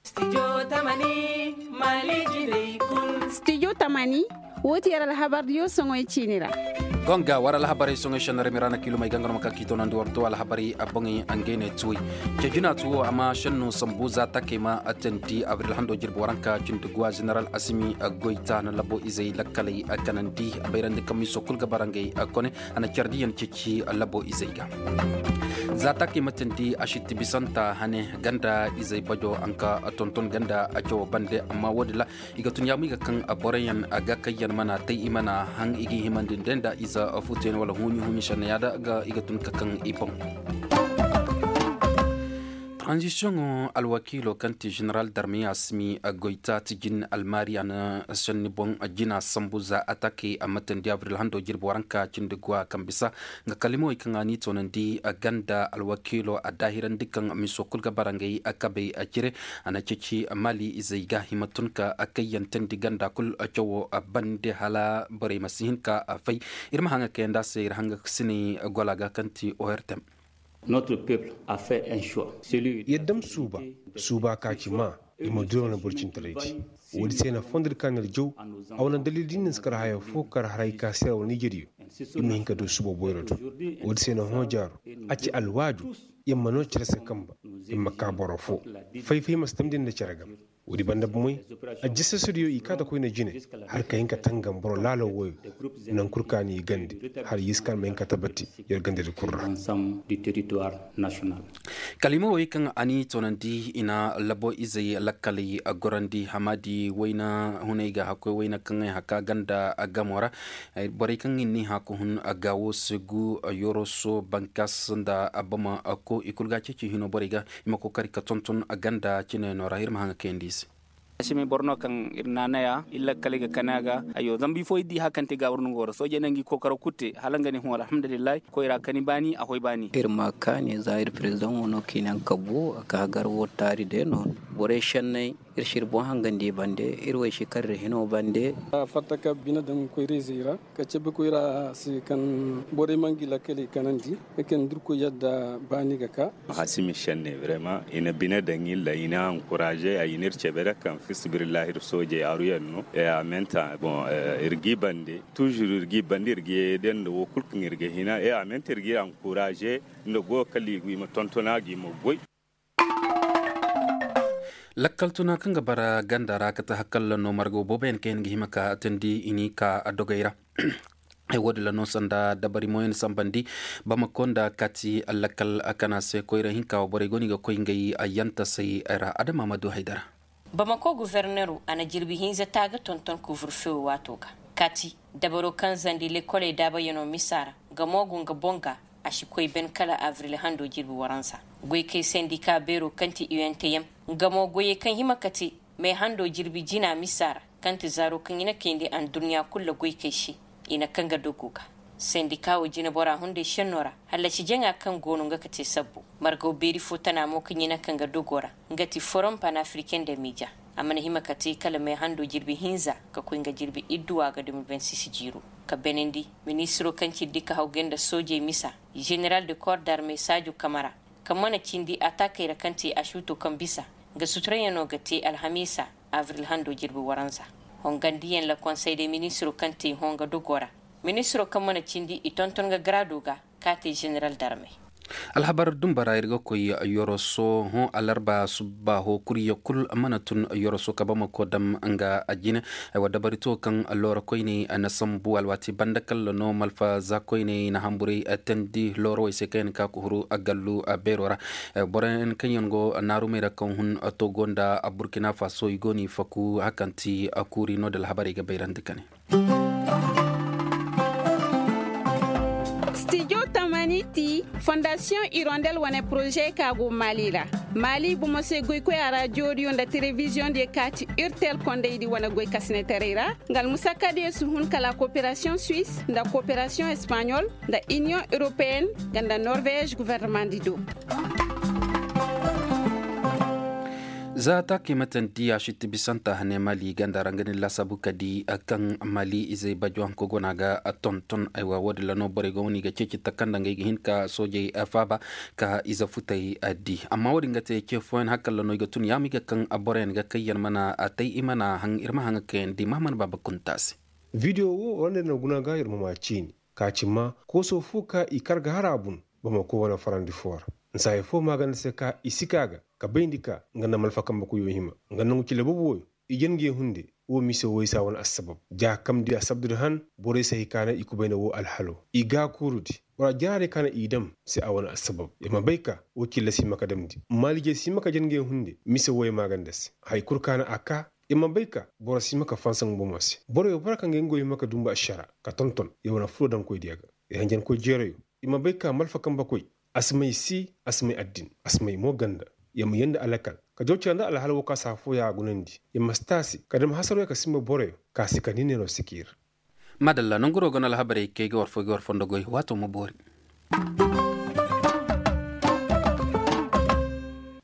Studio Tamani woti yara habar dio songo chinira gonga wara la habari songo shanare mirana kilo mai gangano makakito nandi warto ala habari abongi angene tui kejuna tuo ama shanno sambuza takema atenti avril hando jirbo waranka cintugwa general asimi goita na labo izai lakalai akanandi abairande kamiso kulga barangay akone ana chardiyan cici labo izaiga zata ke matenti ashiti bisanta hane ganda izai bajo anka tonton ganda ajo bande amma wodila igatun yamu ga kan aborayan aga kayyan mana tai imana hang igi himandin denda iza afuten wala huni shana yada ga igatun kakan ipon transition alwakilo kanti general d'armée asmi goita tijin almariana sanni bon ajina sambuza atake amaten di avril hando jirbo waranka cindugwa kambisa nga kalimo ikangani tonandi aganda alwakilo adahiran dikan misokul gabarangay akabe ajire anachichi mali izaiga himatunka akayan tendi ganda kul achowo abande hala bare masihinka afai irma hanga kenda se hanga sini golaga kanti ohertem. Notre peuple a fait un choix. Yeddam suba kachima imodiro na burcin talaji. Wadi sai na fondar kanar jau a wani dalilin skar haya fokar harai kasiyar wani Nigeria. Imi hinka do suba boyroto. Wadi sai na hojar aci alwadu yamma no cirasa kamba imma kaborofo. Faifai mastamdin da ciragam. Wadi banda bumai a jisa studio ikata koy na jine har ka hinka tangan boro lalo woyo nan kurkani gandi har yiskar men ka tabati yar gandi da kurra ensemble du territoire national. Kalimo kan ani tonandi ina labo izai lakali agorandi hamadi waina hunaiga hakoi waina kan haka ganda agamora bore kan inni hako hun agawo segu yoroso bankas da abama ako ikulga cici hino borega imako karika tonton aganda cine no rahir mahanga kendis Simi borno kan irnanaya illa kaliga kanaga ayo zambi fo idi hakante gawrnu ngoro so jenangi ko karo kutte halangani hu alhamdulillah ko ira kani bani akoy bani irma kani zair president wono kinan kabu aka gar wotari de non bore shannay irshir bo hangandi bande irwe shikar hino bande fataka bina dum ko rezira ka cebe ko ira si kan bore mangi la kali kanandi ken dur ko yadda bani ga ka hasimi shanne vraiment ina bina dangilla ina encourager ay nir cebere kan fisbillahi soje aruyanno e amenta bon irgi bande toujours irgi bande irgi den do kulkin irgi hina e amenta irgi encourager ndo go kali wi ma tontona gi mo boy lakkaltuna kan gabara gandara kata hakalla no margo boben ken gi himaka tendi ini ka adogaira e wodi la no sanda dabari moyen sambandi bamakonda kati allakal akana se koira hinka bore goni ga koingay ayanta sai era adama madu haidara Bamako gouverneur ana jirbi hinza taga tonton couvre-feu watoka kati dabaro kan zandi l'école daba yono misara ga mogun ga bonga ashikoy ben kala avril hando jirbi waransa goy ke syndicat bero kanti UNTM ga mo goye kan himakati mai hando jirbi jina misara kanti zaro kan ina kende an duniya kullu goy ke shi ina kanga dokuka syndicat o jina bora hunde shenora halla ci jenga kan gonu nga kate sabbu margo beri fotana mo kanyina kanga dogora ngati forum panafricain de media amana hima kate kala mai hando jirbi hinza ka kuinga jirbi idduwa ga 2026 jiro ka benendi ministro kanci dika hawgenda soje misa general de corps d'armée Sadio Kamara kamana cindi ataka ira kanti ashuto kambisa ga sutrayano gate alhamisa avril hando jirbi waranza hongandiyen la conseil des ministres kanti honga dogora Ministro kamana cindi itontonga graduga kati general d'armée alhabar dumbara irga koy yoroso ho alarba subba ho kuriya kul amanatun yoroso kabama kodam anga ajina ay wadabarito kan allora koyni anasambu alwati bandakal no malfa za koyni na hamburi atendi loro ise ken ka kuhuru agallu berora boren kanyongo narumera kan hun atogonda Burkina Faso igoni faku hakanti akuri no dal habari ga bayrandikane Tamaniti Fondation Hirondelle wane projet kago Mali la Mali bumose goy ko ara jodi onda télévision de kati urtel konde di wana goy kasne terera ngal musakade suhun kala coopération suisse nda coopération espagnole nda union européenne ganda Norvège gouvernement dido za ta kimatan diya shi tibisanta hane mali ganda ranganin lasabu kadi akan mali izai bajuan kogona ga tonton aiwa wadi lano bore goni ga ceci takanda ga gihin ka soje afaba ka iza futai adi amma wadi ngate ke foen hakal lano ga tun yami ga kan aboren ga kayyan mana atai imana hang irma hang ken di maman baba kuntas video wo wanda na guna ga irma macini ka cimma ko so fuka ikar ga harabun bama ko wana farandi for nsa fo magan se ka isikaga ka bindika ngana malfa kamba ku yohima ngana ngukile bobo ijengi hunde wo mise wo isa won asbab ja kam di asabdu han bore sai kana ikubayna wo alhalo iga kurudi wala jare kana idam se awon asbab yama bayka wo killa si makadamdi malige si maka jenge hunde mise wo magandas hay kurkana aka yama bayka bora si maka fansan bomasi bore yo baraka ngengo yimaka dumba ashara ka tonton yona flodan koy diaga yanjen ko jereyo yama bayka malfa kamba koy asmai si asmai addin asmai mo ganda yamma yanda alakal ka jawci anda alhal waka safo ya gunandi yamma stasi kadam hasaro ka simba bore ka sikanine no sikir madalla nongoro gonal habare ke gor fondo goy wato mo bori